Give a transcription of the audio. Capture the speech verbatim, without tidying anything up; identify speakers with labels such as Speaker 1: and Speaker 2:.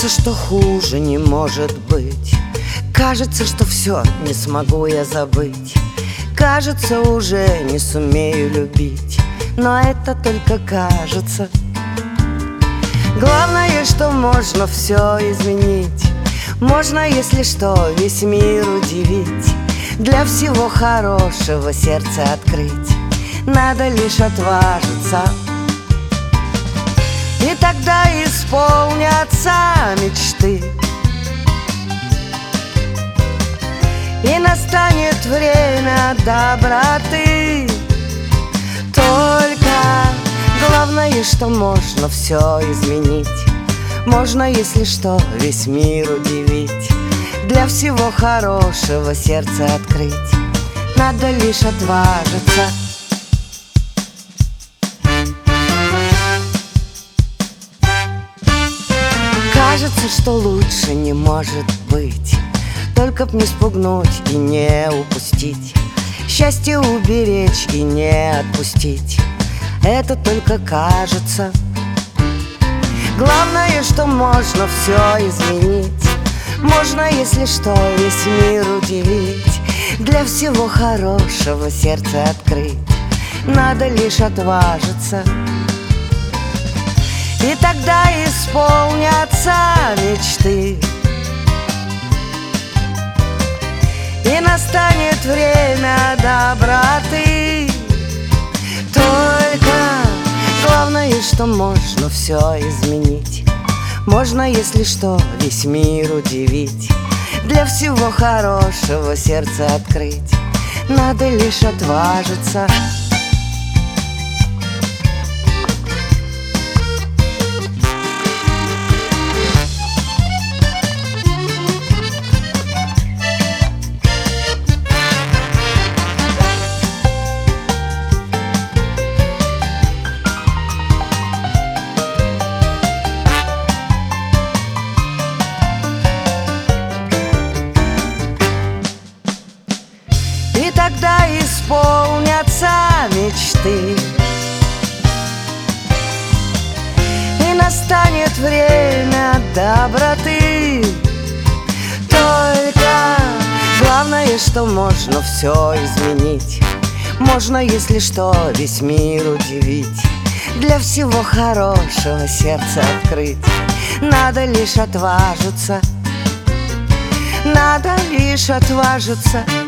Speaker 1: Кажется, что хуже не может быть. Кажется, что все не смогу я забыть. Кажется, уже не сумею любить. Но это только кажется. Главное, что можно все изменить. Можно, если что, весь мир удивить. Для всего хорошего сердце открыть. Надо лишь отважиться. И тогда исполнятся мечты. И настанет время доброты. Только главное, что можно все изменить. Можно, если что, весь мир удивить. Для всего хорошего сердце открыть. Надо лишь отважиться. Кажется, что лучше не может быть. Только б не спугнуть и не упустить. Счастье уберечь и не отпустить. Это только кажется. Главное, что можно все изменить. Можно, если что, весь мир удивить. Для всего хорошего сердце открыть. Надо лишь отважиться. И тогда исполнятся мечты. И настанет время доброты. Только главное, что можно все изменить. Можно, если что, весь мир удивить. Для всего хорошего сердце открыть. Надо лишь отважиться. И тогда исполнятся мечты. И настанет время доброты. Только главное, что можно все изменить. Можно, если что, весь мир удивить. Для всего хорошего сердце открыть. Надо лишь отважиться. Надо лишь отважиться.